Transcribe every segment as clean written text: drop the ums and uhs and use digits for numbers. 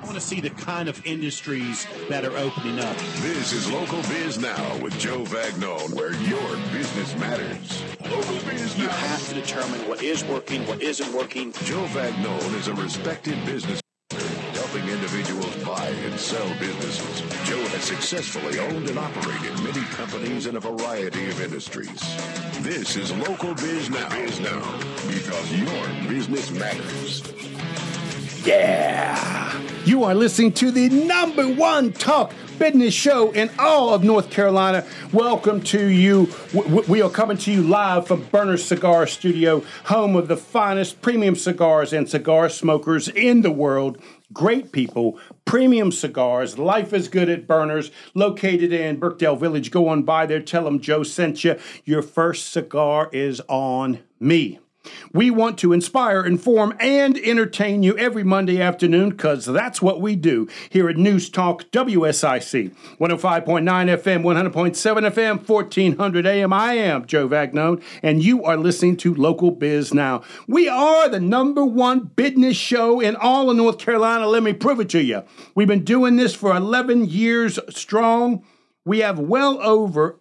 I want to see the kind of industries that are opening up. This is Local Biz Now with Joe Vagnone, where your business matters. Local Biz Now. You have to determine what is working, what isn't working. Joe Vagnone is a respected business helping individuals buy and sell businesses. Joe has successfully owned and operated many companies in a variety of industries. This is Local Biz Now, because your business matters. Yeah! You are listening to the number one talk business show in all of North Carolina. Welcome to you. We are coming to you live from Burners Cigar Studio, home of the finest premium cigars and cigar smokers in the world. Great people, premium cigars. Life is good at Burners, located in Birkdale Village. Go on by there. Tell them Joe sent you. Your first cigar is on me. We want to inspire, inform, and entertain you every Monday afternoon because that's what we do here at News Talk WSIC. 105.9 FM, 100.7 FM, 1400 AM. I am Joe Vagnone, and you are listening to Local Biz Now. We are the number one business show in all of North Carolina. Let me prove it to you. We've been doing this for 11 years strong. We have well over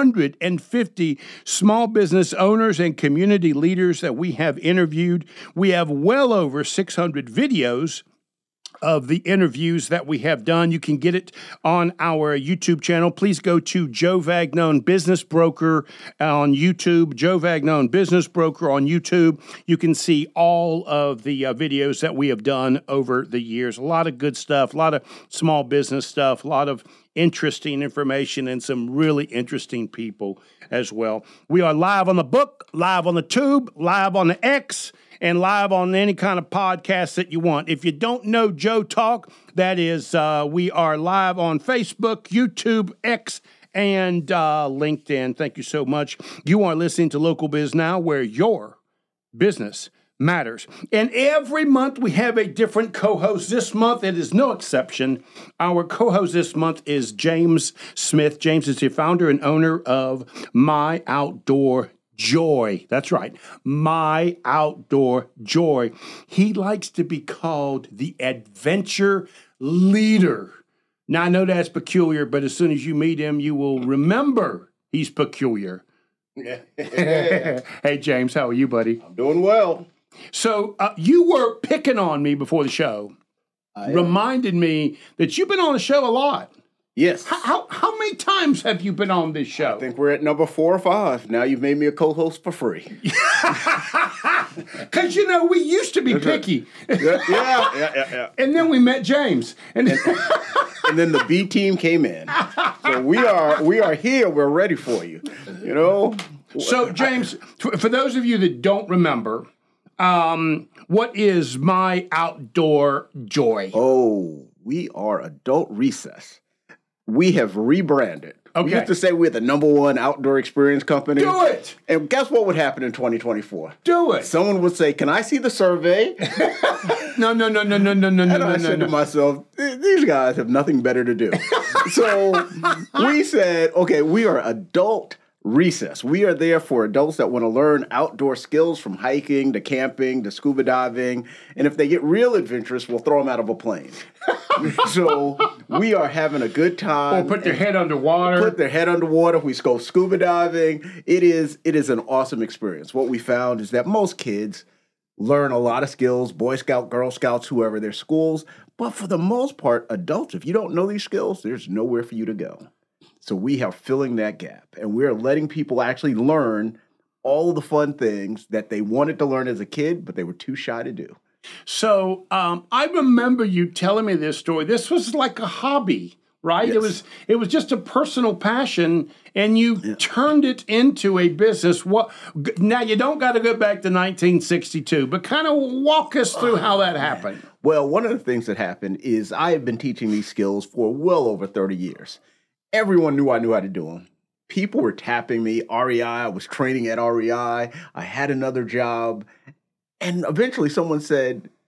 850 small business owners and community leaders that we have interviewed. We have well over 600 videos of the interviews that we have done. You can get it on our YouTube channel. Please go to Joe Vagnone Business Broker on YouTube, Joe Vagnone Business Broker on YouTube. You can see all of the videos that we have done over the years. A lot of good stuff, a lot of small business stuff, a lot of interesting information, and some really interesting people as well. We are live on the book, live on the tube, live on the X, and live on any kind of podcast that you want. If you don't know Joe Talk, that is, we are live on Facebook, YouTube, X, and LinkedIn. Thank you so much. You are listening to Local Biz Now, where your business matters. And every month we have a different co-host. This month it is no exception. Our co-host this month is James Smith. James is the founder and owner of My Outdoor Joy. That's right. My Outdoor Joy. He likes to be called the adventure leader. Now I know that's peculiar, but as soon as you meet him, you will remember he's peculiar. Hey, James, how are you, buddy? I'm doing well. So you were picking on me before the show, reminded me that you've been on the show a lot. Yes. How many times have you been on this show? I think we're at number 4 or 5. Now you've made me a co-host for free. Because, we used to be picky. Yeah. And then we met James. And then the B team came in. So we are here. We're ready for you. So, James, for those of you that don't remember, what is My Outdoor Joy? Oh, we are Adult Recess. We have rebranded. Okay. We used to say we're the number one outdoor experience company. Do it! And guess what would happen in 2024? Do it! Someone would say, "Can I see the survey?" No. And I said to myself, these guys have nothing better to do. So we said, okay, we are Adult Recess. We are there for adults that want to learn outdoor skills from hiking to camping to scuba diving. And if they get real adventurous, we'll throw them out of a plane. So we are having a good time. Or put their head underwater. Put their head underwater. We go scuba diving. It is an awesome experience. What we found is that most kids learn a lot of skills, Boy Scout, Girl Scouts, whoever, their schools. But for the most part, adults, if you don't know these skills, there's nowhere for you to go. So we are filling that gap, and we're letting people actually learn all the fun things that they wanted to learn as a kid, but they were too shy to do. So I remember you telling me this story. This was like a hobby, right? Yes. It was just a personal passion, and you turned it into a business. Now, you don't got to go back to 1962, but kind of walk us through how that happened. Well, one of the things that happened is I have been teaching these skills for well over 30 years. Everyone knew I knew how to do them. People were tapping me. REI, I was training at REI. I had another job. And eventually someone said,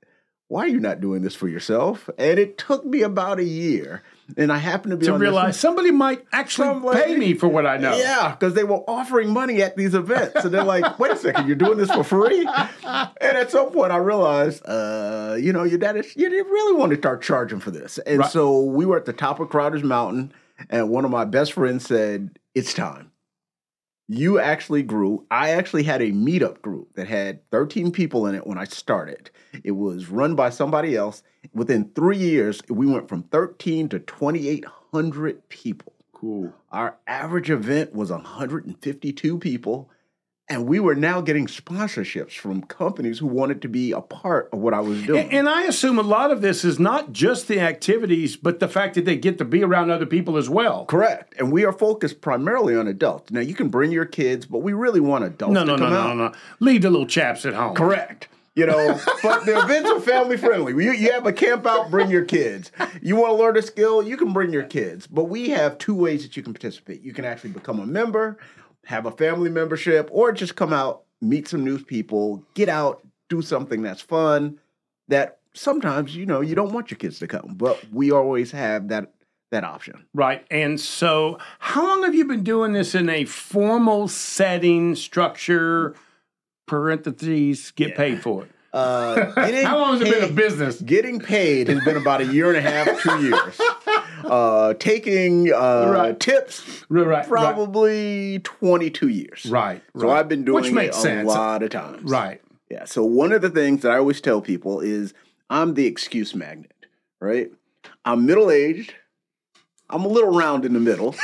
why are you not doing this for yourself? And it took me about a year. And I happened to be To on realize somebody might actually pay me for what I know. Yeah, because they were offering money at these events. And they're like, wait a second, you're doing this for free? And at some point I realized, your dad you didn't really want to start charging for this. And so we were at the top of Crowder's Mountain, and one of my best friends said, it's time. You actually grew. I actually had a meetup group that had 13 people in it when I started. It was run by somebody else. Within 3 years, we went from 13 to 2,800 people. Cool. Our average event was 152 people. And we were now getting sponsorships from companies who wanted to be a part of what I was doing. And I assume a lot of this is not just the activities, but the fact that they get to be around other people as well. Correct. And we are focused primarily on adults. Now, you can bring your kids, but we really want adults to come out. No. Leave the little chaps at home. Correct. But the events are family friendly. You have a camp out, bring your kids. You want to learn a skill, you can bring your kids. But we have two ways that you can participate. You can actually become a member, have a family membership, or just come out, meet some new people, get out, do something that's fun, that sometimes, you don't want your kids to come, but we always have that option. Right. And so how long have you been doing this in a formal setting, structure, parentheses, get paid for it? How long has it been a business? Getting paid has been about 1.5 years, 2 years. Taking tips, probably 22 years. Right. So I've been doing Which makes it sense. a lot of times. Right. Yeah. So one of the things that I always tell people is I'm the excuse magnet, right? I'm middle-aged. I'm a little round in the middle.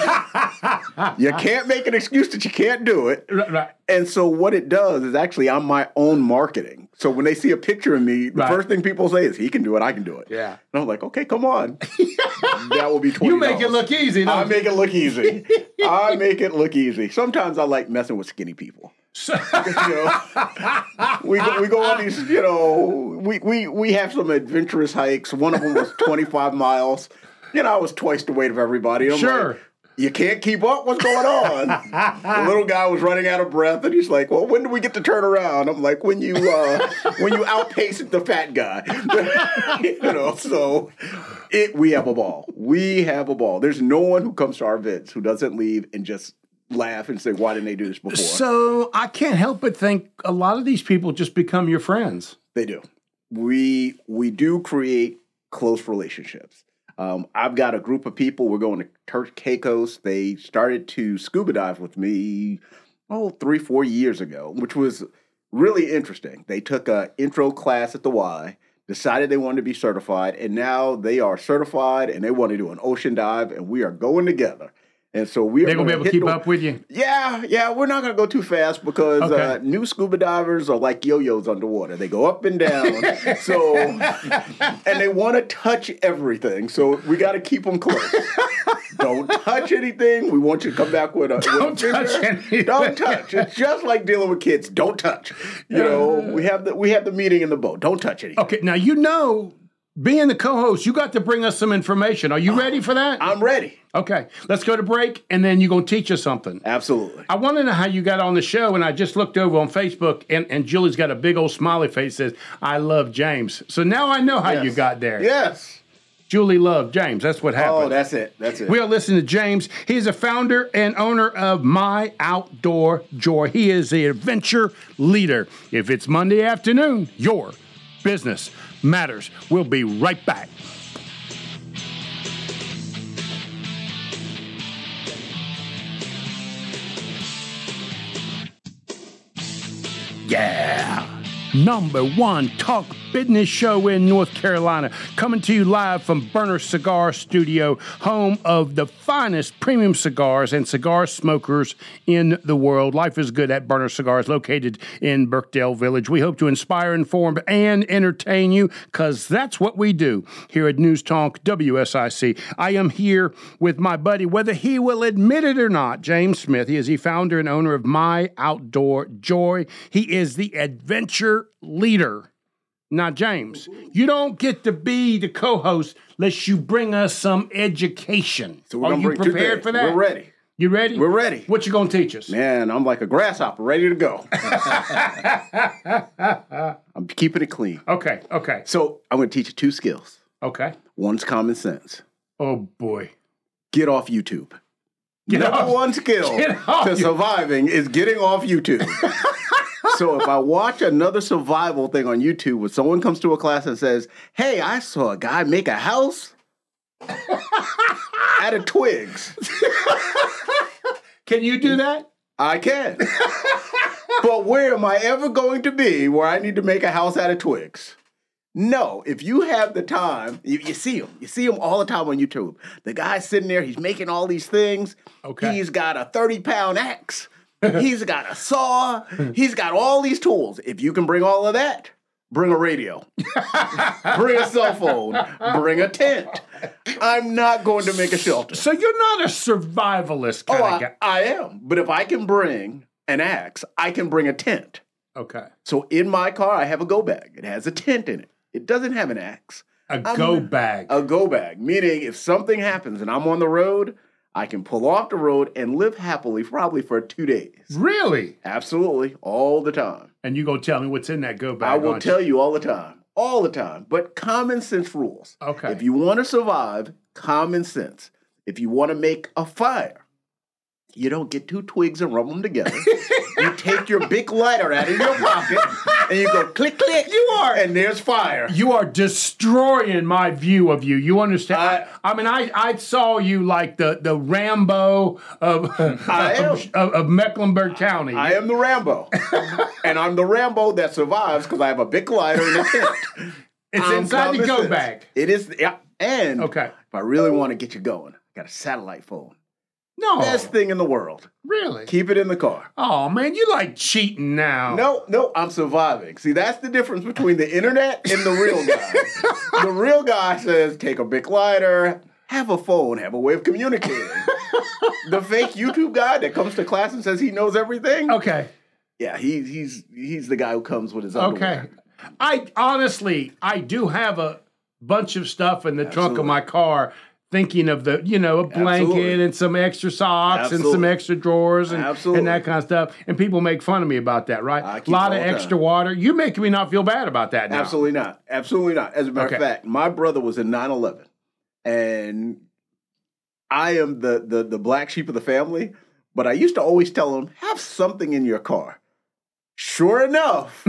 You can't make an excuse that you can't do it. Right. And so what it does is actually I'm my own marketing. So when they see a picture of me, the first thing people say is, he can do it, I can do it. Yeah. And I'm like, okay, come on. That will be $20. You make it look easy. I make it look easy. I make it look easy. Sometimes I like messing with skinny people. We go on these, we have some adventurous hikes. One of them was 25 miles. I was twice the weight of everybody. I'm sure. Like, you can't keep up. What's going on? The little guy was running out of breath, and he's like, "Well, when do we get to turn around?" I'm like, "When you outpace the fat guy." So we have a ball. We have a ball. There's no one who comes to our events who doesn't leave and just laugh and say, "Why didn't they do this before?" So I can't help but think a lot of these people just become your friends. They do. We do create close relationships. I've got a group of people. We're going to Turks Caicos. They started to scuba dive with me, 3-4 years ago, which was really interesting. They took an intro class at the Y, decided they wanted to be certified, and now they are certified and they want to do an ocean dive, and we are going together. And so they're going to be able to keep up with you? Yeah. We're not going to go too fast because new scuba divers are like yo-yos underwater. They go up and down. And they want to touch everything. So we got to keep them close. Don't touch anything. We want you to come back with a Don't touch anything. Don't touch. It's just like dealing with kids. Don't touch. We have the meeting in the boat. Don't touch anything. Okay, now being the co-host, you got to bring us some information. Are you ready for that? I'm ready. Okay, let's go to break, and then you're going to teach us something. Absolutely. I want to know how you got on the show, and I just looked over on Facebook, and Julie's got a big old smiley face that says, I love James. So now I know how you got there. Yes. Julie loved James. That's what happened. Oh, that's it. We are listening to James. He's a founder and owner of My Outdoor Joy. He is the adventure leader. If it's Monday afternoon, your business matters. We'll be right back. Yeah. #1 talk business show in North Carolina, coming to you live from Burner Cigar Studio, home of the finest premium cigars and cigar smokers in the world. Life is good at Burner Cigars, located in Birkdale Village. We hope to inspire, inform, and entertain you, because that's what we do here at News Talk WSIC. I am here with my buddy, whether he will admit it or not, James Smith. He is the founder and owner of My Outdoor Joy. He is the adventure leader. Now, James, you don't get to be the co-host unless you bring us some education. So we're Are you prepared for that? We're ready. You ready? We're ready. What you gonna teach us? Man, I'm like a grasshopper, ready to go. I'm keeping it clean. Okay. So I'm going to teach you 2 skills. Okay. One's common sense. Oh boy. Get off YouTube. Get Number off- one skill get off to you- surviving is getting off YouTube. So if I watch another survival thing on YouTube where someone comes to a class and says, hey, I saw a guy make a house out of twigs. Can you do that? I can. But where am I ever going to be where I need to make a house out of twigs? No, if you have the time, you see him. You see him all the time on YouTube. The guy's sitting there, he's making all these things. Okay. He's got a 30-pound axe. He's got a saw. He's got all these tools. If you can bring all of that, bring a radio. Bring a cell phone. Bring a tent. I'm not going to make a shelter. So you're not a survivalist kind of guy. I am. But if I can bring an axe, I can bring a tent. Okay. So in my car, I have a go bag. It has a tent in it. It doesn't have an axe. A go bag. A go bag, meaning if something happens and I'm on the road, I can pull off the road and live happily probably for 2 days. Really? Absolutely, all the time. And you go tell me what's in that go bag. I will aren't tell you all the time. All the time. But common sense rules. Okay. If you want to survive, common sense. If you want to make a fire, you don't get 2 twigs and rub them together. You take your big lighter out of your pocket and you go click, click. You are. And there's fire. You are destroying my view of you. You understand? I saw you like the Rambo of Mecklenburg County. I am the Rambo. And I'm the Rambo that survives because I have a big lighter and a tent. It's inside the common go sense. bag. It is. Yeah. And Okay. if I really want to get you going, I got a satellite phone. No. Best thing in the world. Really? Keep it in the car. Oh, man, you like cheating now. No, I'm surviving. See, that's the difference between the internet and the real guy. The real guy says, take a big lighter, have a phone, have a way of communicating. The fake YouTube guy that comes to class and says he knows everything. Okay. Yeah, he's the guy who comes with his underwear. Okay. I do have a bunch of stuff in the trunk of my car, thinking of a blanket Absolutely. and some extra socks and some Absolutely. extra drawers and Absolutely. that kind of stuff. And people make fun of me about that, right? I keep A lot it of all the extra time. water. You making me not feel bad about that now. Absolutely not. Absolutely not. As a matter Okay. of fact, my brother was in 9/11, and I am the black sheep of the family. But I used to always tell him, have something in your car. Sure enough,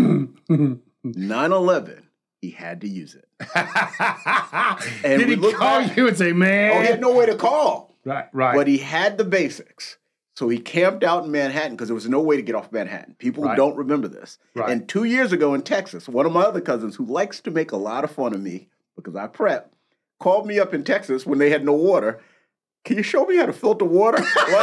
9/11, he had to use it. And Did we he look call back- you and say, man? Oh, he had no way to call. Right. But he had the basics. So he camped out in Manhattan because there was no way to get off Manhattan. People Right. don't remember this. Right. And 2 years ago in Texas, one of my other cousins who likes to make a lot of fun of me because I prep, called me up in Texas when they had no water. Can you show me how to filter water?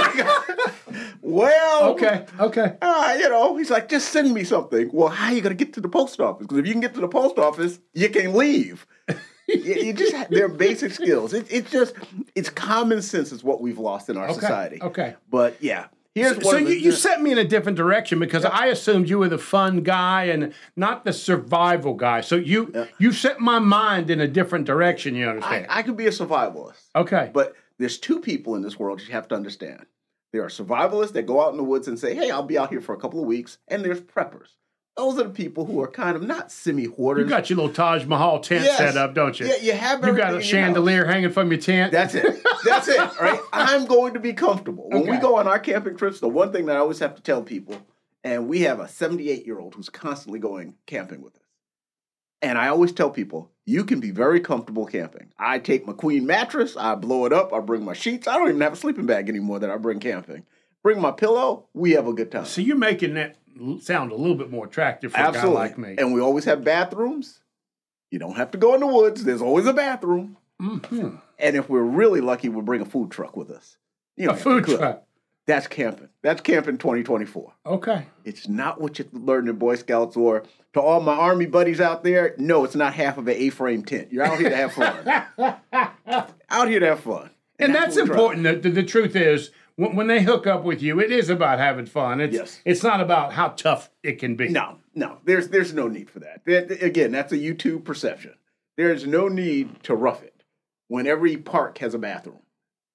Well, Okay. he's like, just send me something. Well, how are you going to get to the post office? Because if you can get to the post office, you can leave. You just they're basic skills. It's common sense is what we've lost in our society. Okay. But yeah, here's So one of the, you set me in a different direction because I assumed you were the fun guy and not the survival guy. So you set my mind in a different direction, you understand? I could be a survivalist. Okay. But there's 2 people in this world you have to understand. There are survivalists that go out in the woods and say, hey, I'll be out here for a couple of weeks. And there's preppers. Those are the people who are kind of not semi-hoarders. You got your little Taj Mahal tent Yes. set up, don't you? Yeah, you have You got everything a in your chandelier hanging from your tent. That's it. That's it, right? I'm going to be comfortable. When we Okay. go on our camping trips, the one thing that I always have to tell people, and we have a 78-year-old who's constantly going camping with us. And I always tell people, you can be very comfortable camping. I take my queen mattress, I blow it up, I bring my sheets. I don't even have a sleeping bag anymore that I bring camping. Bring my pillow, we have a good time. So you're making that sound a little bit more attractive for a guy like me. And we always have bathrooms. You don't have to go in the woods. There's always a bathroom. Mm-hmm. And if we're really lucky, we'll bring a food truck with us. You A don't have to food cook. truck. That's camping. That's camping 2024. Okay. It's not what you learned in Boy Scouts or to all my Army buddies out there. No, it's not half of an A-frame tent. You're out here to have fun. Out here to have fun. And that's what we try. important. The truth is, when they hook up with you, it is about having fun. Yes. It's not about how tough it can be. No. There's no need for that. Again, that's a YouTube perception. There's no need to rough it when every park has a bathroom.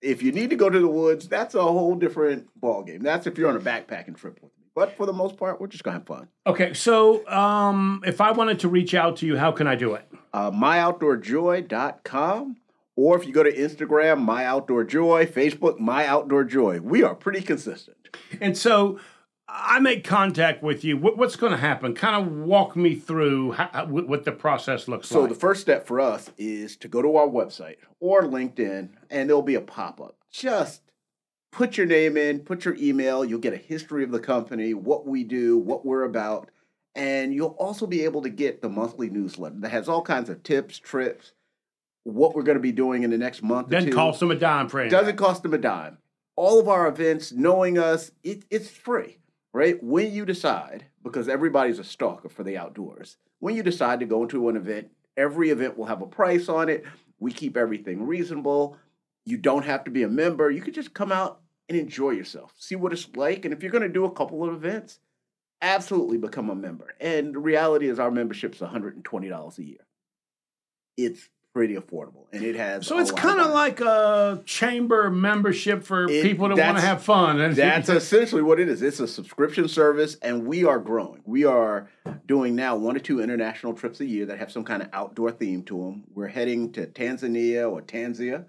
If you need to go to the woods, that's a whole different ballgame. That's if you're on a backpacking trip with me. But for the most part, we're just going to have fun. Okay, so if I wanted to reach out to you, how can I do it? MyOutdoorJoy.com. Or if you go to Instagram, MyOutdoorJoy, Facebook, MyOutdoorJoy. We are pretty consistent. And so I make contact with you. What's going to happen? Kind of walk me through what the process looks like. So the first step for us is to go to our website or LinkedIn, and there'll be a pop-up. Just put your name in, put your email. You'll get a history of the company, what we do, what we're about. And you'll also be able to get the monthly newsletter that has all kinds of tips, trips, what we're going to be doing in the next month or two. Doesn't cost them a dime, friend. Doesn't cost them a dime. All of our events, knowing us, it's free, right? When you decide, because everybody's a stalker for the outdoors, when you decide to go into an event, every event will have a price on it. We keep everything reasonable. You don't have to be a member. You could just come out and enjoy yourself, see what it's like. And if you're going to do a couple of events, absolutely become a member. And the reality is our membership's $120 a year. It's pretty affordable, and it has. So it's kind of like a chamber membership for people that want to have fun. That's essentially what it is. It's a subscription service, and we are growing. We are doing now 1 or 2 international trips a year that have some kind of outdoor theme to them. We're heading to Tanzania or Tanzania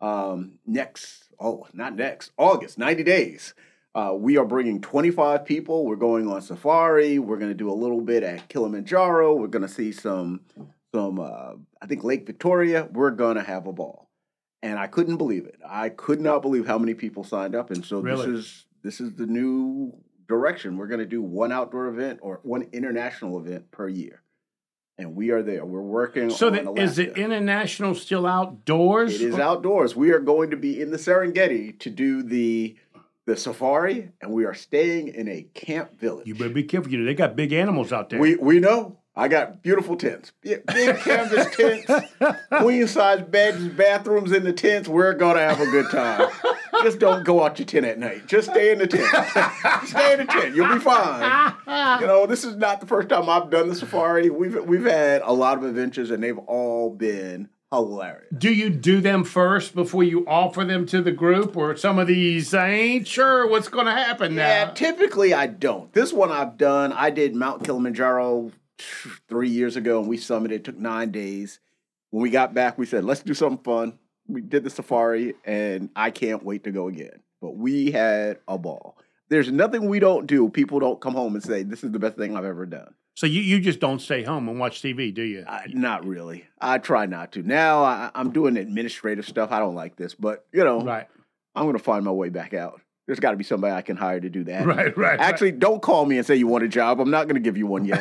August, 90 days. We are bringing 25 people. We're going on safari. We're going to do a little bit at Kilimanjaro. We're going to see some I think Lake Victoria. We're going to have a ball. And I couldn't believe it. I could not believe how many people signed up. And so this is the new direction. We're going to do 1 outdoor event or 1 international event per year. And we are there. We're working on Alaska. Is it international still outdoors? It is outdoors. We are going to be in the Serengeti to do the safari, and we are staying in a camp village. You better be careful. They got big animals out there. We know. I got beautiful tents. Big canvas tents, queen-size beds, bathrooms in the tents. We're going to have a good time. Just don't go out your tent at night. Just stay in the tent. Stay in the tent. You'll be fine. This is not the first time I've done the safari. We've had a lot of adventures, and they've all been hilarious. Do you do them first before you offer them to the group, or some of these, I ain't sure what's going to happen now? Yeah, typically I don't. This one I've done. I did Mount Kilimanjaro 3 years ago, and we summited. It took 9 days. When we got back, we said, let's do something fun. We did the safari, and I can't wait to go again. But we had a ball. There's nothing we don't do. People don't come home and say, this is the best thing I've ever done. So you just don't stay home and watch TV, do you? Not really. I try not to. Now I'm doing administrative stuff. I don't like this, but, right. I'm going to find my way back out. There's got to be somebody I can hire to do that. Right. Actually, don't call me and say you want a job. I'm not going to give you one yet.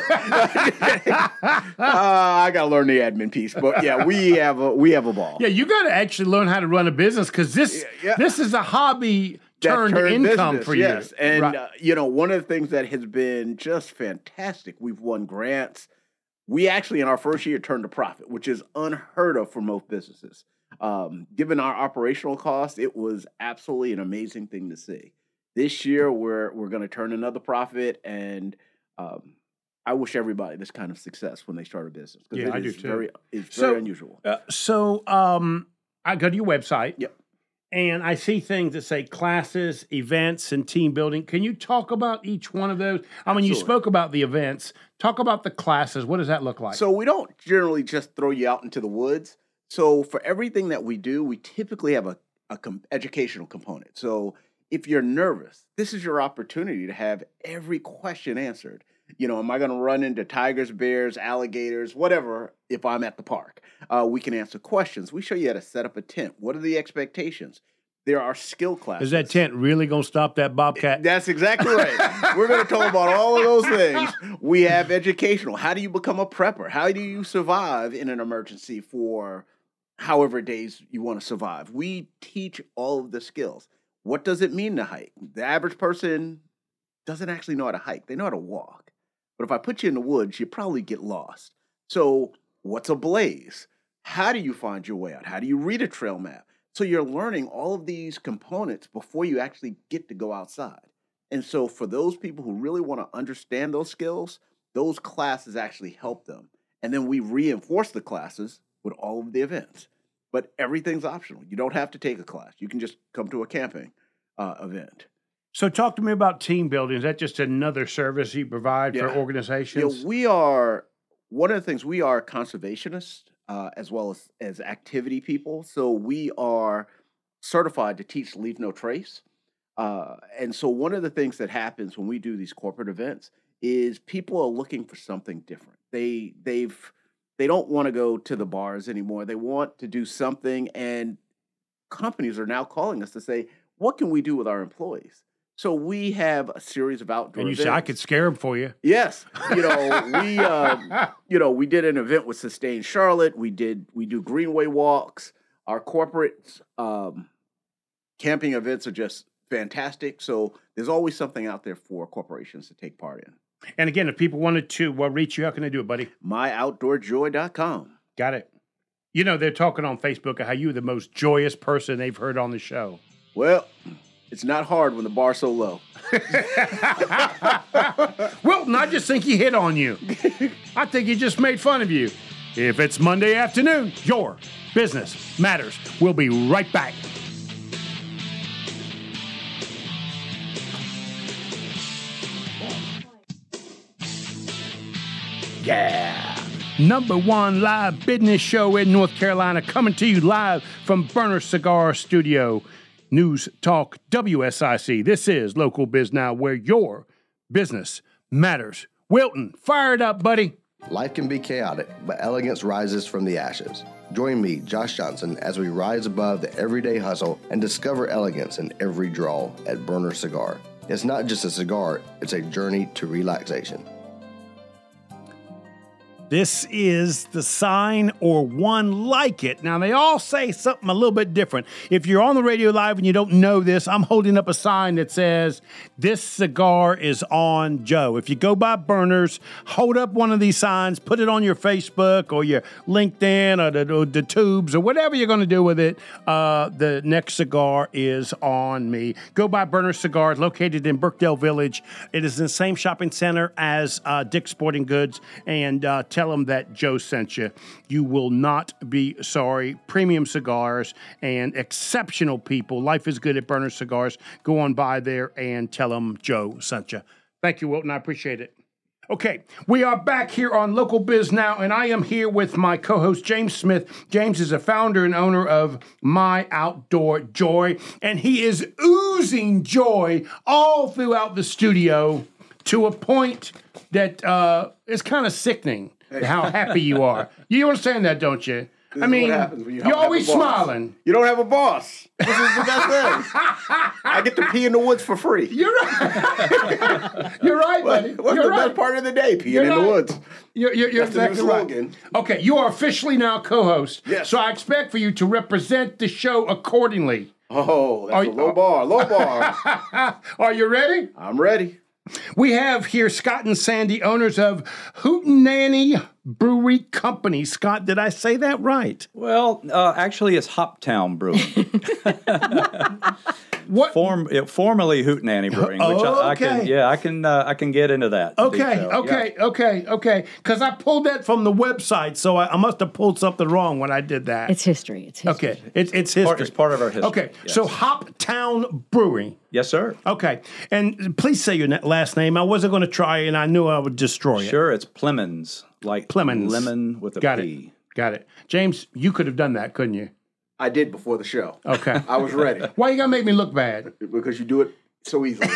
I got to learn the admin piece. But yeah, we have a ball. Yeah, you got to actually learn how to run a business, because this is a hobby turned income business, for you. Yes, and one of the things that has been just fantastic. We've won grants. We actually, in our first year, turned a profit, which is unheard of for most businesses. Given our operational costs, it was absolutely an amazing thing to see. This year, we're going to turn another profit, and I wish everybody this kind of success when they start a business. Yeah, I do too. It's very unusual. So I go to your website. Yep. And I see things that say classes, events, and team building. Can you talk about each one of those? I mean, you spoke about the events. Talk about the classes. What does that look like? So we don't generally just throw you out into the woods. So for everything that we do, we typically have a educational component. So if you're nervous, this is your opportunity to have every question answered. Am I going to run into tigers, bears, alligators, whatever, if I'm at the park? We can answer questions. We show you how to set up a tent. What are the expectations? There are skill classes. Is that tent really going to stop that bobcat? That's exactly right. We're going to talk about all of those things. We have educational. How do you become a prepper? How do you survive in an emergency for however days you want to survive? We teach all of the skills. What does it mean to hike? The average person doesn't actually know how to hike. They know how to walk. But if I put you in the woods, you probably get lost. So what's a blaze? How do you find your way out? How do you read a trail map? So you're learning all of these components before you actually get to go outside. And so for those people who really want to understand those skills, those classes actually help them. And then we reinforce the classes with all of the events. but everything's optional. You don't have to take a class. You can just come to a camping event. So talk to me about team building. Is that just another service you provide for organizations? Yeah, we are, one of the things, we are conservationists as well as activity people. So we are certified to teach Leave No Trace. And so one of the things that happens when we do these corporate events is people are looking for something different. They don't want to go to the bars anymore. They want to do something, and companies are now calling us to say, what can we do with our employees? So we have a series of outdoor and you events. say I could scare them for you. Yes. We we did an event with Sustain Charlotte. We do Greenway walks. Our corporate camping events are just fantastic. So there's always something out there for corporations to take part in. And again, if people wanted to reach you, how can they do it, buddy? MyOutdoorJoy.com. Got it. You know, they're talking on Facebook of how you're the most joyous person they've heard on the show. Well, it's not hard when the bar's so low. Wilton, I just think he hit on you. I think he just made fun of you. If it's Monday afternoon, your business matters. We'll be right back. Yeah. Number one live business show in North Carolina, coming to you live from Burner Cigar Studio. News Talk WSIC. This is Local Biz Now, where your business matters. Wilton, fire it up, buddy. Life can be chaotic, but elegance rises from the ashes. Join me, Josh Johnson, as we rise above the everyday hustle and discover elegance in every draw at Burner Cigar. It's not just a cigar, it's a journey to relaxation. This is the sign or one like it. Now, they all say something a little bit different. If you're on the radio live and you don't know this, I'm holding up a sign that says, "This cigar is on Joe." If you go by Burners, hold up one of these signs, put it on your Facebook or your LinkedIn or the tubes or whatever you're going to do with it. The next cigar is on me. Go by Burner Cigars, located in Birkdale Village. It is in the same shopping center as Dick's Sporting Goods, and tell them that Joe sent you. You will not be sorry. Premium cigars and exceptional people. Life is good at Burner Cigars. Go on by there and tell them Joe sent you. Thank you, Wilton. I appreciate it. Okay, we are back here on Local Biz Now, and I am here with my co-host, James Smith. James is a founder and owner of My Outdoor Joy, and he is oozing joy all throughout the studio to a point that is kind of sickening. How happy you are. You understand that, don't you? I mean, you're always smiling. You don't have a boss. This is the best thing. I get to pee in the woods for free. You're right. You're right, buddy. What's the best part of the day? Peeing in the woods. You're That's exactly the new right. slogan. Okay, you are officially now co-host. Yes. So I expect for you to represent the show accordingly. Oh, that's a low bar. Low bar. Are you ready? I'm ready. We have here Scott and Sandy, owners of Hootenanny Brewery Company. Scott, did I say that right? Well, actually, it's Hoptown Brewing. What? Formerly Hootenanny Brewing, which I can get into that. Okay. Because I pulled that from the website, so I must have pulled something wrong when I did that. It's history. Okay, it's history. It's part of our history. Okay, yes. So Hoptown Brewing. Yes, sir. Okay, and please say your last name. I wasn't going to try, and I knew I would destroy it. Sure, it's Plemons, like Plemons. lemon with a Got P. Got it. James, you could have done that, couldn't you? I did before the show. Okay. I was ready. Why you got to make me look bad? Because you do it so easily.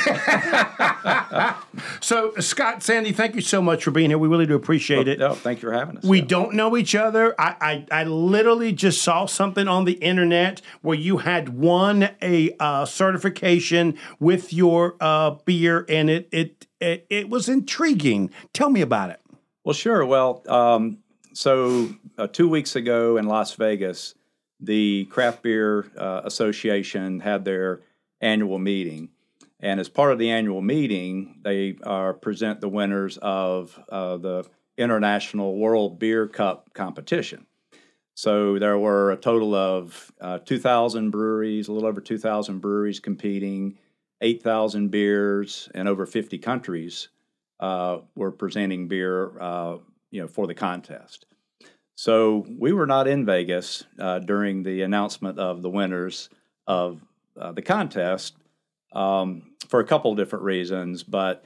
So, Scott, Sandy, thank you so much for being here. We really do appreciate it. Oh, thank you for having us. We don't know each other. I literally just saw something on the internet where you had won a certification with your beer, and it was intriguing. Tell me about it. Well, sure. Well, so 2 weeks ago in Las Vegas, the Craft Beer Association had their annual meeting. And as part of the annual meeting, they present the winners of the International World Beer Cup competition. So there were a total of 2,000 breweries, a little over 2,000 breweries competing, 8,000 beers, and over 50 countries were presenting beer for the contest. So we were not in Vegas during the announcement of the winners of the contest for a couple of different reasons. But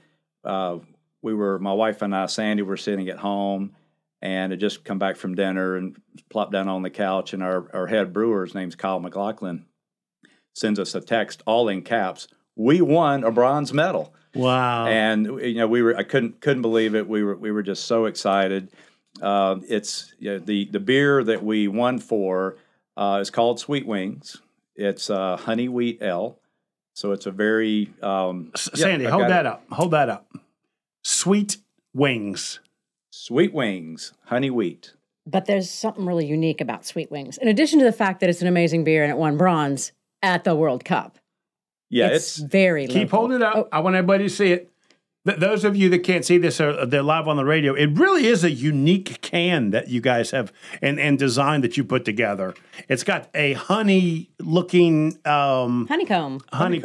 my wife and I, Sandy, were sitting at home and had just come back from dinner and plopped down on the couch. And our head brewer, his name's Kyle McLaughlin, sends us a text, all in caps. We won a bronze medal. Wow! And I couldn't believe it. We were just so excited. It's the beer that we won for is called Sweet Wings. It's honey wheat ale, so it's a very Sandy, hold that up. Sweet Wings. Sweet Wings, honey wheat. But there's something really unique about Sweet Wings. In addition to the fact that it's an amazing beer and it won bronze at the World Cup. Yeah, it's very Keep local. holding it up. I want everybody to see it. Those of you that can't see this, they're live on the radio. It really is a unique can that you guys have and design that you put together. It's got a honey-looking honeycomb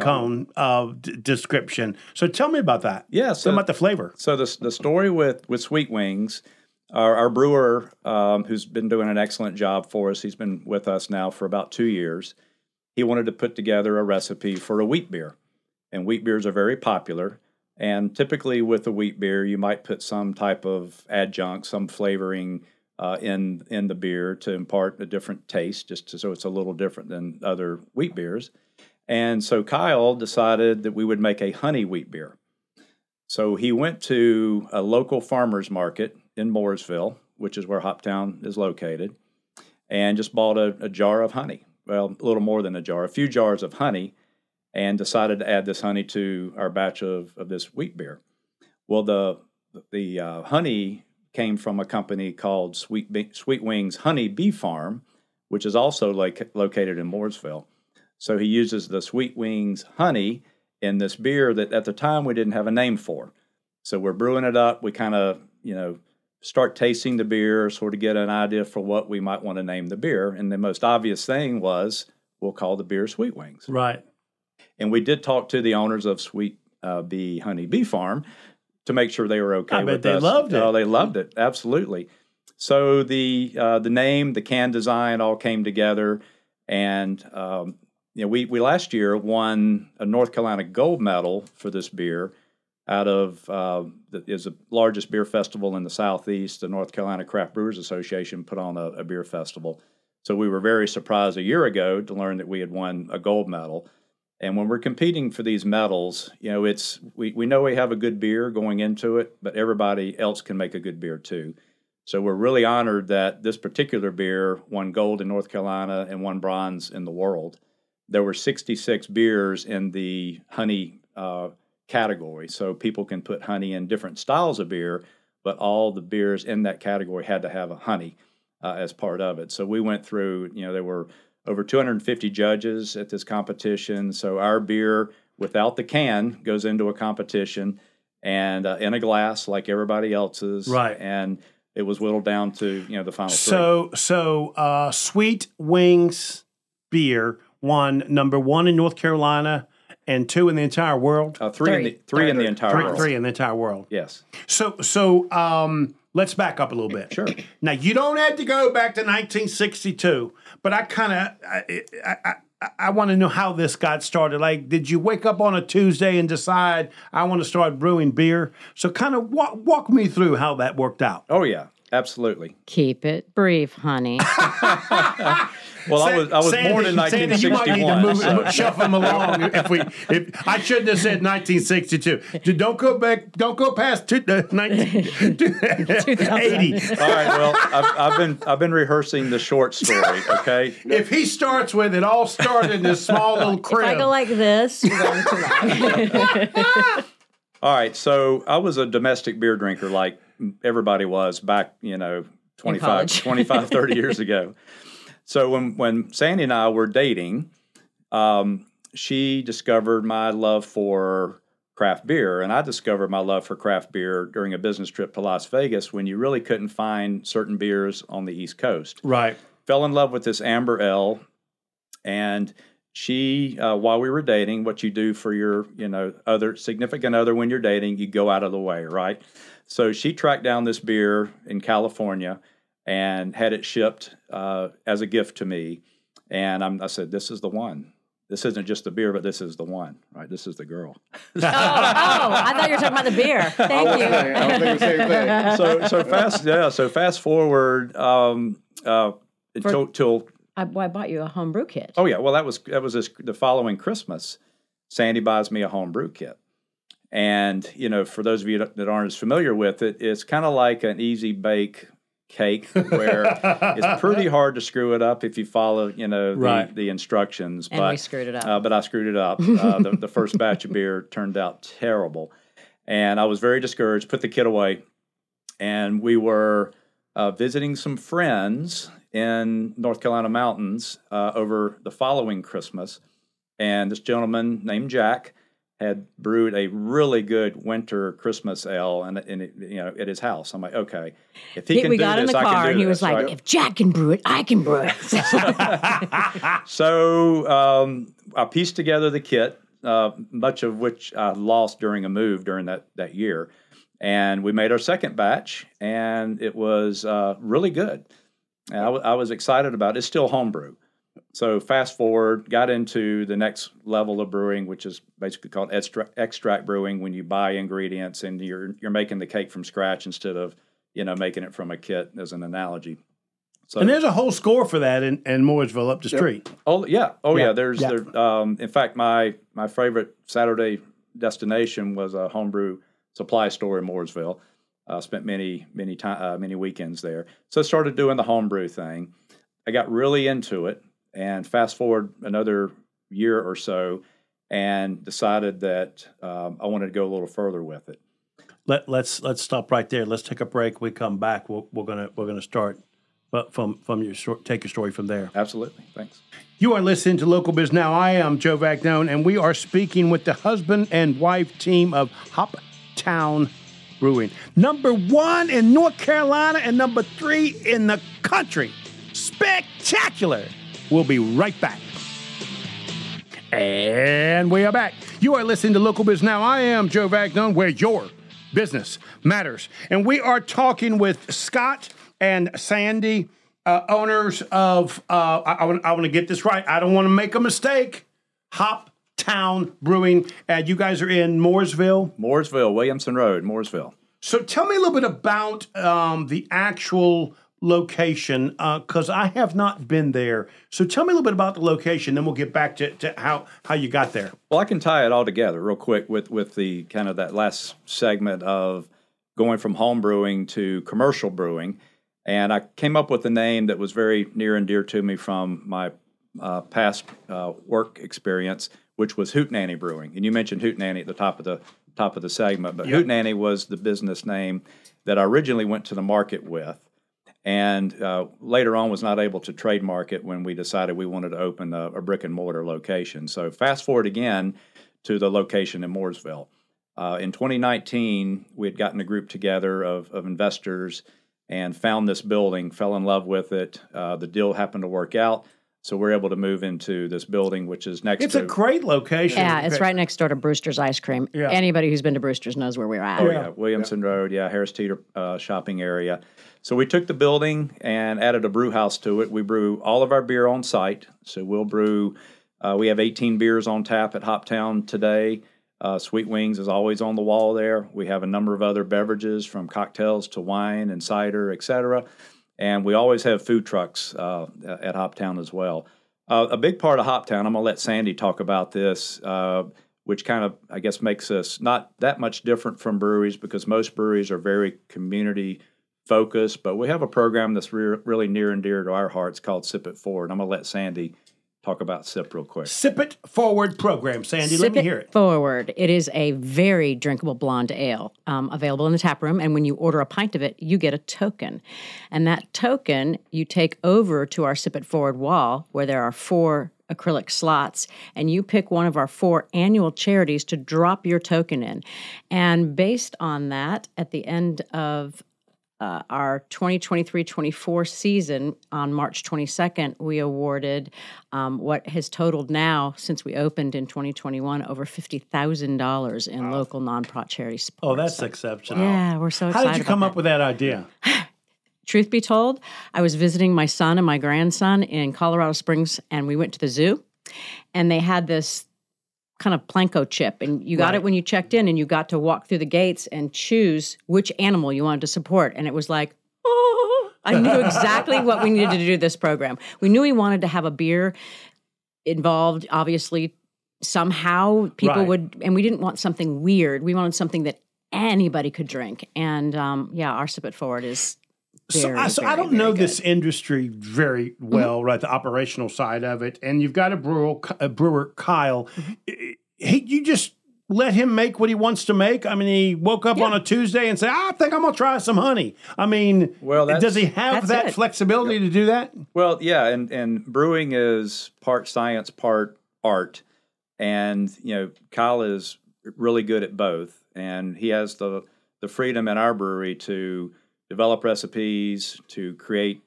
description. So tell me about that. Yeah, tell me about the flavor. So the story with Sweet Wings, our brewer, who's been doing an excellent job for us, he's been with us now for about 2 years. He wanted to put together a recipe for a wheat beer, and wheat beers are very popular. And typically with a wheat beer, you might put some type of adjunct, some flavoring in the beer to impart a different taste, so it's a little different than other wheat beers. And so Kyle decided that we would make a honey wheat beer. So he went to a local farmer's market in Mooresville, which is where Hoptown is located, and just bought a jar of honey. Well, a little more than a jar, a few jars of honey, and decided to add this honey to our batch of this wheat beer. Well, the honey came from a company called Sweet Wings Honey Bee Farm, which is also located in Mooresville. So he uses the Sweet Wings honey in this beer that at the time we didn't have a name for. So we're brewing it up. We kind of, start tasting the beer, sort of get an idea for what we might want to name the beer. And the most obvious thing was we'll call the beer Sweet Wings. Right. And we did talk to the owners of Sweet Honey Bee Farm to make sure they were okay with they us. loved it. Oh, they loved it. Absolutely. So the name, the can design all came together. And, we last year won a North Carolina gold medal for this beer out of is the largest beer festival in the Southeast. The North Carolina Craft Brewers Association put on a beer festival. So we were very surprised a year ago to learn that we had won a gold medal. And when we're competing for these medals, we know we have a good beer going into it, but everybody else can make a good beer too. So we're really honored that this particular beer won gold in North Carolina and won bronze in the world. There were 66 beers in the honey category, so people can put honey in different styles of beer, but all the beers in that category had to have a honey as part of it. So we went through, there were over 250 judges at this competition. So our beer, without the can, goes into a competition and in a glass like everybody else's. Right. And it was whittled down to, the final three. So Sweet Wings beer won number 1 in North Carolina and 2 in the entire world. Three in the entire world. Three in the entire world. Yes. So let's back up a little bit. Sure. Now, you don't have to go back to 1962, but I want to know how this got started. Like, did you wake up on a Tuesday and decide I want to start brewing beer? So kind of walk me through how that worked out. Oh, yeah. Absolutely. Keep it brief, honey. Well, I was born in 1961. Sandy, you might need to shuffle them along. If I shouldn't have said 1962. Don't go past 1980. All right. Well, I've been rehearsing the short story. Okay. If he starts with it all started in this small little crib. If I go like this, you're going too long. All right. So I was a domestic beer drinker like everybody was back, 25, 30 years ago. So when Sandy and I were dating, she discovered my love for craft beer, and I discovered my love for craft beer during a business trip to Las Vegas when you really couldn't find certain beers on the East Coast. Right. Fell in love with this Amber Ale, and she, while we were dating, what you do for your, other significant other when you're dating, you go out of the way, right? So she tracked down this beer in California and had it shipped as a gift to me. And I said, this is the one. This isn't just the beer, but this is the one, right? This is the girl. I thought you were talking about the beer. Thank you. I was thinking the same thing. So fast forward till I bought you a home brew kit. Oh yeah, well that was the following Christmas. Sandy buys me a home brew kit, and for those of you that aren't as familiar with it, it's kind of like an easy bake cake where it's pretty hard to screw it up if you follow the instructions. And we screwed it up. But I screwed it up. The first batch of beer turned out terrible, and I was very discouraged. Put the kit away, and we were visiting some friends in North Carolina mountains over the following Christmas, and this gentleman named Jack had brewed a really good winter Christmas ale, and at his house. I'm like, okay, if he can do this, I can do this. We got in the car, and he was like, right? If Jack can brew it, I can brew it. So I pieced together the kit, much of which I lost during a move during that year, and we made our second batch, and it was really good. And I was excited about it. It's still homebrew. So fast forward, got into the next level of brewing, which is basically called extract brewing, when you buy ingredients and you're making the cake from scratch instead of making it from a kit, as an analogy. So, and there's a whole score for that in Mooresville up the street. Oh yeah, There's in fact my favorite Saturday destination was a homebrew supply store in Mooresville. Spent many weekends there. So I started doing the homebrew thing. I got really into it, and fast forward another year or so, and decided that I wanted to go a little further with it. Let's stop right there. Let's take a break. We come back. We're gonna start, but from take your story from there. Absolutely, thanks. You are listening to Local Biz Now. I am Joe Vagnone, and we are speaking with the husband and wife team of Hoptown Brewing. Number 1 in North Carolina and number 3 in the country. Spectacular. We'll be right back. And we are back. You are listening to Local Biz Now. I am Joe Vagnone, where your business matters. And we are talking with Scott and Sandy, owners of, I want to get this right. I don't want to make a mistake. Hoptown Brewing. You guys are in Mooresville? Williamson Road, Mooresville. So tell me a little bit about the actual location, because I have not been there. So tell me a little bit about the location, then we'll get back to how you got there. Well, I can tie it all together real quick with the kind of that last segment of going from home brewing to commercial brewing. And I came up with a name that was very near and dear to me from my past work experience, which was Hootenanny Brewing. And you mentioned Hootenanny at the top of the segment, but yep. Hootenanny was the business name that I originally went to the market with, and later on was not able to trademark it when we decided we wanted to open a brick and mortar location. So fast forward again to the location in Mooresville. In 2019, we had gotten a group together of investors and found this building, fell in love with it. The deal happened to work out. So we're able to move into this building, which is next to... It's a great location. Yeah, it's right next door to Brewster's Ice Cream. Yeah. Anybody who's been to Brewster's knows where we're at. Oh, yeah. Williamson Road, Harris Teeter shopping area. So we took the building and added a brew house to it. We brew all of our beer on site. So we'll brew... we have 18 beers on tap at Hoptown today. Sweet Wings is always on the wall there. We have a number of other beverages, from cocktails to wine and cider, et cetera. And we always have food trucks at Hoptown as well. A big part of Hoptown, I'm going to let Sandy talk about this, which kind of, I guess, makes us not that much different from breweries, because most breweries are very community focused. But we have a program that's really near and dear to our hearts called Sip It Forward. I'm going to let Sandy talk about SIP real quick. Sip It Forward program. Sandy, let me hear it. Sip It Forward. It is a very drinkable blonde ale available in the tap room. And when you order a pint of it, you get a token. And that token you take over to our Sip It Forward wall, where there are 4 acrylic slots, and you pick one of our 4 annual charities to drop your token in. And based on that, at the end of our 2023-24 season on March 22nd, we awarded what has totaled now, since we opened in 2021, over $50,000 in local nonprofit charity support. Oh, that's exceptional. Yeah, we're so excited. How did you come up with that idea? truth be told, I was visiting my son and my grandson in Colorado Springs, and we went to the zoo, and they had this kind of Planko chip, and you got it when you checked in, and you got to walk through the gates and choose which animal you wanted to support. And it was like, oh, I knew exactly what we needed to do this program. We knew we wanted to have a beer involved, obviously, somehow people would, and we didn't want something weird. We wanted something that anybody could drink. And our Sip It Forward is very, I don't know this industry very well, right? The operational side of it. And you've got a brewer, Kyle. Hey, you just let him make what he wants to make. I mean, he woke up on a Tuesday and said, I think I'm going to try some honey. I mean, does he have that flexibility to do that? Well, yeah, and brewing is part science, part art. And, Kyle is really good at both. And he has the freedom in our brewery to develop recipes, to create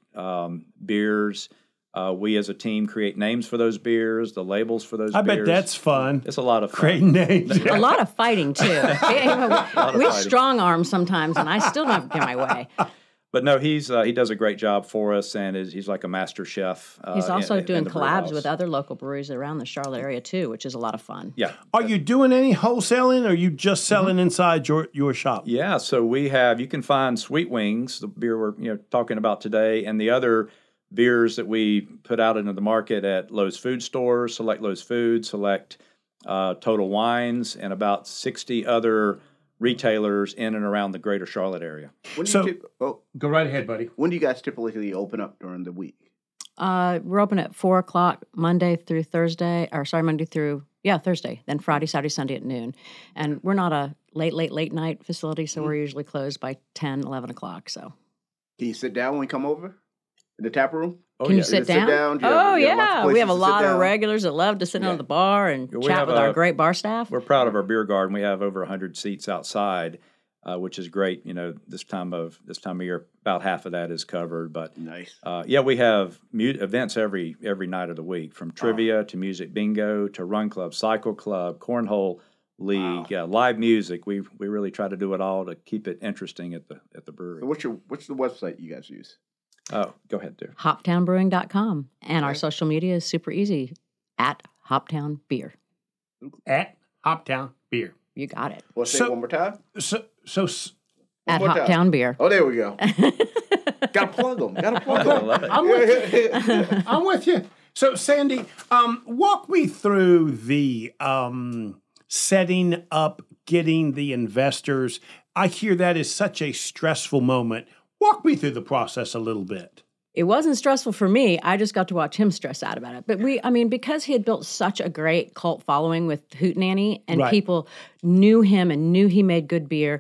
beers. We as a team create names for those beers, the labels for those beers. I bet that's fun. It's a lot of fun. Creating names. A lot of fighting, too. We strong arm sometimes, and I still don't get my way. But no, he does a great job for us, and he's like a master chef. He's also doing in the brew collabs house. with other local breweries around the Charlotte area, too, which is a lot of fun. Yeah. Are you doing any wholesaling, or are you just selling inside your shop? Yeah, so you can find Sweet Wings, the beer we're talking about today, and the other beers that we put out into the market at Lowe's Food Stores, Select Lowe's Food, Select Total Wines, and about 60 other retailers in and around the greater Charlotte area. Go right ahead, buddy. When do you guys typically open up during the week? We're open at 4 o'clock Monday through Thursday, Thursday, then Friday, Saturday, Sunday at noon. And we're not a late night facility, so we're usually closed by 10, 11 o'clock. So, can you sit down when we come over in the tap room? Can you sit down? We have a lot of regulars that love to sit on the bar and chat with our great bar staff. We're proud of our beer garden. We have over 100 seats outside, which is great. This time of year, about half of that is covered. But nice. We have events every night of the week, from trivia to music bingo to run club, cycle club, cornhole league, live music. We really try to do it all to keep it interesting at the brewery. So what's the website you guys use? Oh, go ahead, dear. HoptownBrewing.com. And our social media is super easy, at Hoptown Beer. At Hoptown Beer. You got it. Well, say it one more time. At Hoptown Beer. Oh, there we go. Gotta plug them. I'm with you. So, Sandy, walk me through the setting up, getting the investors. I hear that is such a stressful moment. Walk me through the process a little bit. It wasn't stressful for me. I just got to watch him stress out about it. But because he had built such a great cult following with Hootenanny, and people knew him and knew he made good beer,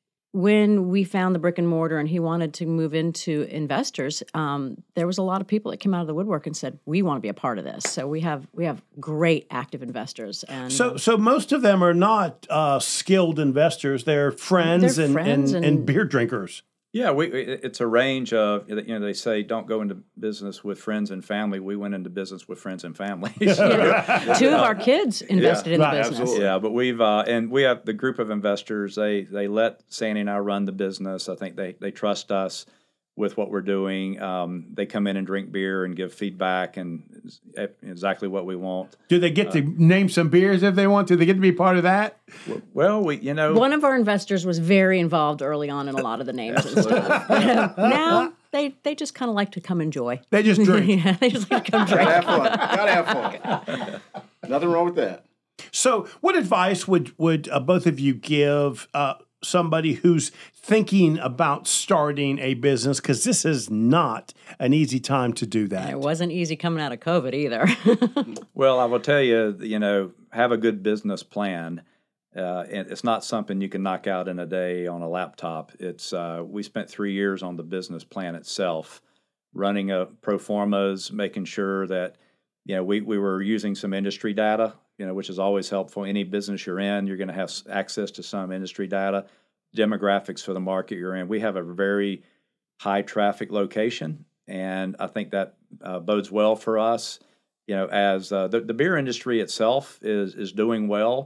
when we found the brick and mortar and he wanted to move into investors, there was a lot of people that came out of the woodwork and said, we want to be a part of this. So we have great active investors. And so most of them are not skilled investors. They're friends, and beer drinkers. Yeah, it's a range of, they say don't go into business with friends and family. We went into business with friends and family. Two of our kids invested in the business. Absolutely. Yeah, but we have the group of investors, they let Sandy and I run the business. I think they trust us with what we're doing. They come in and drink beer and give feedback and exactly what we want. Do they get to name some beers if they want to? They get to be part of that? Well, one of our investors was very involved early on in a lot of the names and stuff. Now they just kind of like to come enjoy. They just drink. Yeah, they just like to come drink. Gotta have fun. Nothing wrong with that. So, what advice would both of you give somebody who's thinking about starting a business? Because this is not an easy time to do that. It wasn't easy coming out of COVID either. Well, I will tell you, have a good business plan. And it's not something you can knock out in a day on a laptop. It's we spent 3 years on the business plan itself, running pro formas, making sure that we were using some industry data, which is always helpful. Any business you're in, you're going to have access to some industry data, demographics for the market you're in. We have a very high traffic location, and I think that bodes well for us. As the beer industry itself is doing well.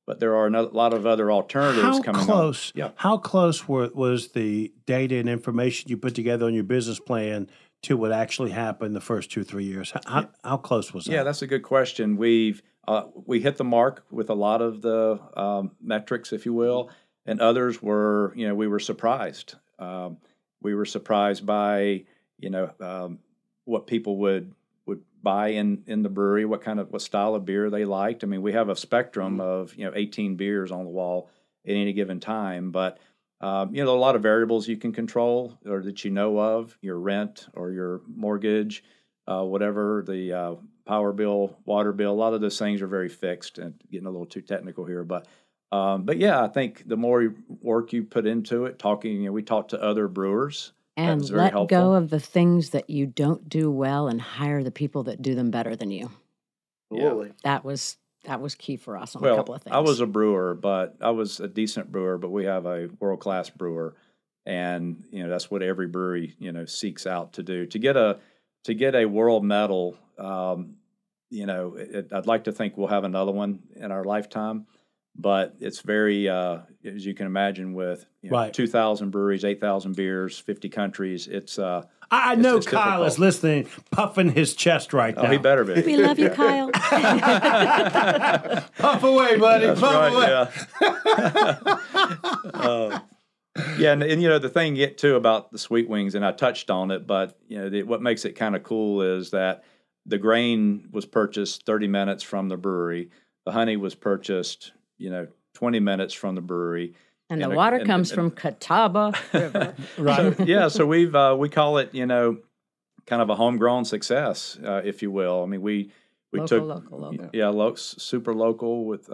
but there are a lot of other alternatives coming close? on. Yeah. How close was the data and information you put together on your business plan to what actually happened the first 2-3 years? How close was that? Yeah, that's a good question. We hit the mark with a lot of the metrics, if you will, and others were, we were surprised. We were surprised by, what people would buy in the brewery, what style of beer they liked. I mean, we have a spectrum of 18 beers on the wall at any given time, but a lot of variables you can control or that you know of, your rent or your mortgage, whatever, the power bill, water bill. A lot of those things are very fixed, and getting a little too technical here, but yeah, I think the more work you put into it, we talked to other brewers. And let go of the things that you don't do well and hire the people that do them better than you. Really? That was key for us on a couple of things. I was a brewer, but I was a decent brewer, but we have a world-class brewer. And, that's what every brewery, seeks out to do. To get a world medal, I'd like to think we'll have another one in our lifetime. But it's very, as you can imagine, with 2,000 breweries, 8,000 beers, 50 countries. It's I know it's Kyle difficult. is listening, puffing his chest right now. Oh, he better be. We love you, Kyle. Puff away, buddy. That's Puff away. Yeah. Yeah, and the thing too about the sweet wings, and I touched on it, but what makes it kind of cool is that the grain was purchased 30 minutes from the brewery. The honey was purchased 20 minutes from the brewery. And the water comes from Catawba River. Right. So we call it, kind of a homegrown success, if you will. I mean, we local. Yeah, super local with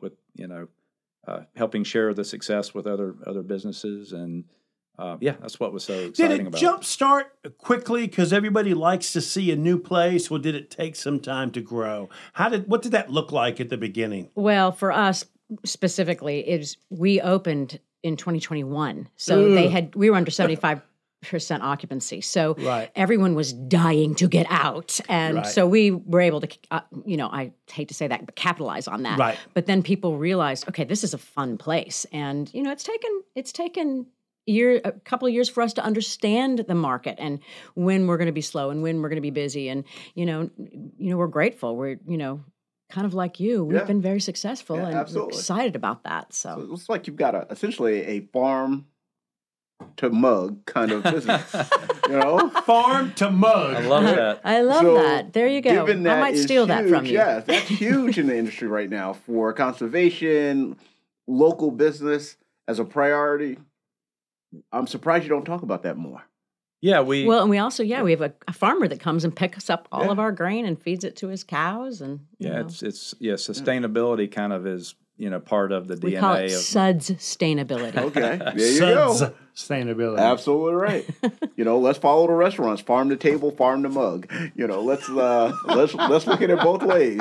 helping share the success with other businesses. And that's what was so exciting about it. Did it jumpstart quickly because everybody likes to see a new place, or did it take some time to grow? What did that look like at the beginning? Well, for us specifically, we opened in 2021, so we were under 75% occupancy, so everyone was dying to get out, and so we were able to, I hate to say that, but capitalize on that. Right. But then people realized, okay, this is a fun place, and it's taken a couple of years for us to understand the market and when we're going to be slow and when we're going to be busy, and we're grateful. We're kind of like you, we've been very successful, and we're excited about that. So it looks like you've got essentially a farm to mug kind of business. Farm to mug. I love that. I love that. There you go. I might steal that from you. Yes, that's huge in the industry right now for conservation, local business as a priority. I'm surprised you don't talk about that more. Yeah, and we also we have a farmer that comes and picks up all of our grain and feeds it to his cows, and sustainability kind of is part of the DNA. We call it SUDS sustainability. Okay, there you go. Sustainability. Absolutely right. Let's follow the restaurants, farm to table, farm to mug. Let's look at it both ways.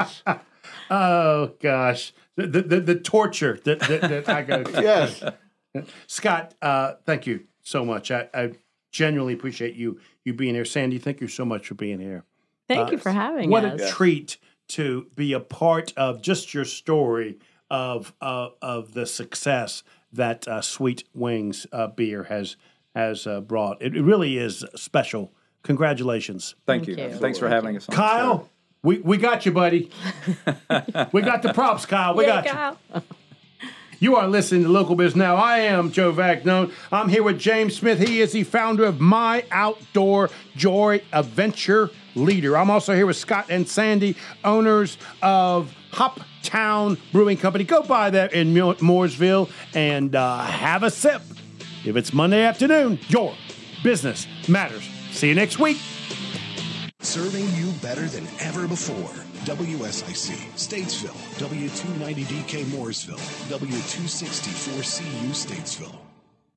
Oh gosh, the torture that I go through. Yes, Scott, thank you so much. I genuinely appreciate you being here. Sandy, thank you so much for being here. Thank you for having us. What a treat to be a part of just your story of the success that Sweet Wings beer has brought. It really is special. Congratulations. Thank you. Thanks for having us on. Kyle, we got you, buddy. We got the props, Kyle. We got Kyle. you. You are listening to Local Biz Now. I am Joe Vagnone. I'm here with James Smith. He is the founder of My Outdoor Joy Adventure Leader. I'm also here with Scott and Sandy, owners of Hoptown Brewing Company. Go by there in Mooresville and have a sip. If it's Monday afternoon, your business matters. See you next week. Serving you better than ever before. WSIC, Statesville, W290DK Mooresville, W264CU Statesville.